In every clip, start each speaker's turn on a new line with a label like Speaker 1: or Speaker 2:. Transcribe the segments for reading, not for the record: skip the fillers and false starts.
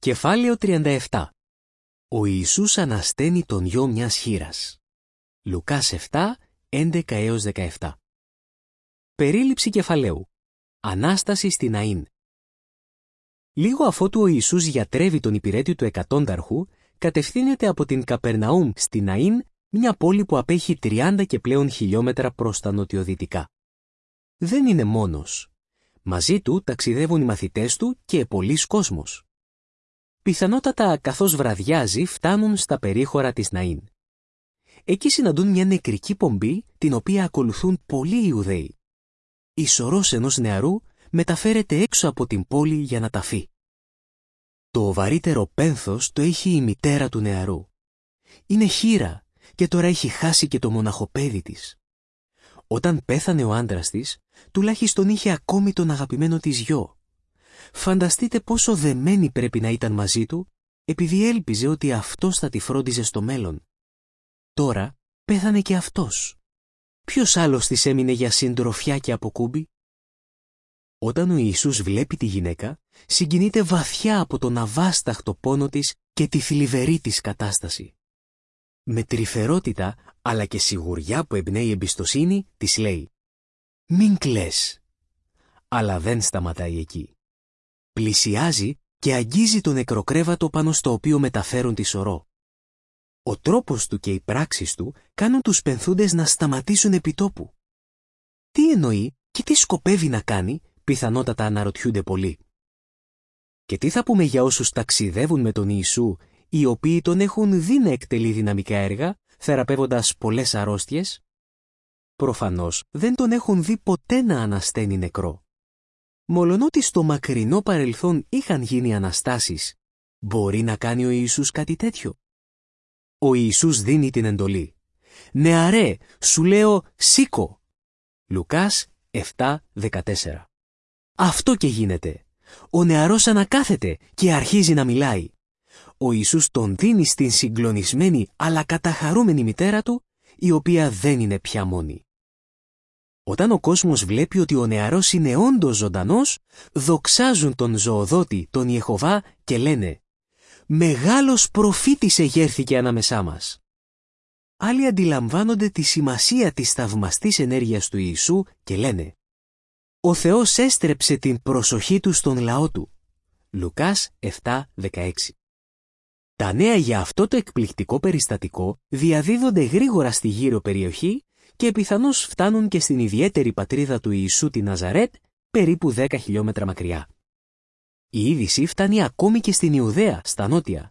Speaker 1: Κεφάλαιο 37. Ο Ιησούς ανασταίνει τον γιο μιας χήρας. Λουκάς 7, 11-17. Περίληψη κεφαλαίου. Ανάσταση στην Ναΐν. Λίγο αφότου ο Ιησούς γιατρεύει τον υπηρέτη του εκατόνταρχου, κατευθύνεται από την Καπερναούμ στην Ναΐν, μια πόλη που απέχει 30 και πλέον χιλιόμετρα προς τα νοτιοδυτικά. Δεν είναι μόνος. Μαζί του ταξιδεύουν οι μαθητές του και πολλής κόσμος. Πιθανότατα καθώς βραδιάζει φτάνουν στα περίχωρα της Ναΐν. Εκεί συναντούν μια νεκρική πομπή την οποία ακολουθούν πολλοί Ιουδαίοι. Η σωρός ενός νεαρού μεταφέρεται έξω από την πόλη για να ταφεί. Το βαρύτερο πένθος το έχει η μητέρα του νεαρού. Είναι χήρα και τώρα έχει χάσει και το μοναχοπέδι της. Όταν πέθανε ο άντρας της, τουλάχιστον είχε ακόμη τον αγαπημένο της γιο. Φανταστείτε πόσο δεμένη πρέπει να ήταν μαζί του, επειδή έλπιζε ότι αυτός θα τη φρόντιζε στο μέλλον. Τώρα πέθανε και αυτός. Ποιος άλλος της έμεινε για συντροφιά και αποκούμπι? Όταν ο Ιησούς βλέπει τη γυναίκα, συγκινείται βαθιά από τον αβάσταχτο πόνο της και τη θλιβερή της κατάσταση. Με τρυφερότητα, αλλά και σιγουριά που εμπνέει εμπιστοσύνη, της λέει «Μην κλαις». Αλλά δεν σταματάει εκεί. Πλησιάζει και αγγίζει το νεκροκρέβατο πάνω στο οποίο μεταφέρουν τη σωρό. Ο τρόπος του και οι πράξεις του κάνουν τους πενθούντες να σταματήσουν επί τόπου. Τι εννοεί και τι σκοπεύει να κάνει, πιθανότατα αναρωτιούνται πολλοί. Και τι θα πούμε για όσους ταξιδεύουν με τον Ιησού, οι οποίοι τον έχουν δει να εκτελεί δυναμικά έργα, θεραπεύοντας πολλές αρρώστιες? Προφανώς δεν τον έχουν δει ποτέ να ανασταίνει νεκρό. Μολονότι στο μακρινό παρελθόν είχαν γίνει αναστάσεις, μπορεί να κάνει ο Ιησούς κάτι τέτοιο? Ο Ιησούς δίνει την εντολή. «Νεαρέ, σου λέω σήκω». Λουκάς 7:14. Αυτό και γίνεται. Ο νεαρός ανακάθεται και αρχίζει να μιλάει. Ο Ιησούς τον δίνει στην συγκλονισμένη αλλά καταχαρούμενη μητέρα του, η οποία δεν είναι πια μόνη. Όταν ο κόσμος βλέπει ότι ο νεαρός είναι όντως ζωντανός, δοξάζουν τον ζωοδότη, τον Ιεχωβά, και λένε «Μεγάλος προφήτης εγέρθηκε ανάμεσά μας». Άλλοι αντιλαμβάνονται τη σημασία της θαυμαστής ενέργειας του Ιησού και λένε «Ο Θεός έστρεψε την προσοχή του στον λαό του». Λουκάς 7:16. Τα νέα για αυτό το εκπληκτικό περιστατικό διαδίδονται γρήγορα στη γύρω περιοχή και πιθανώς φτάνουν και στην ιδιαίτερη πατρίδα του Ιησού, τη Ναζαρέτ, περίπου 10 χιλιόμετρα μακριά. Η είδηση φτάνει ακόμη και στην Ιουδαία, στα νότια.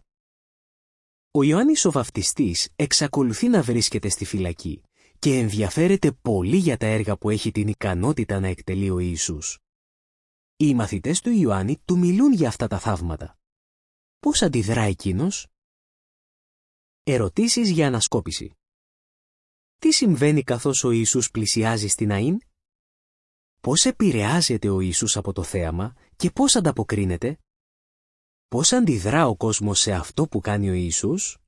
Speaker 1: Ο Ιωάννης ο Βαπτιστής εξακολουθεί να βρίσκεται στη φυλακή και ενδιαφέρεται πολύ για τα έργα που έχει την ικανότητα να εκτελεί ο Ιησούς. Οι μαθητές του Ιωάννη του μιλούν για αυτά τα θαύματα. Πώς αντιδρά εκείνος? Ερωτήσεις για ανασκόπηση. Τι συμβαίνει καθώς ο Ιησούς πλησιάζει στην Ναΐν? Πώς επηρεάζεται ο Ιησούς από το θέαμα και πώς ανταποκρίνεται? Πώς αντιδρά ο κόσμος σε αυτό που κάνει ο Ιησούς?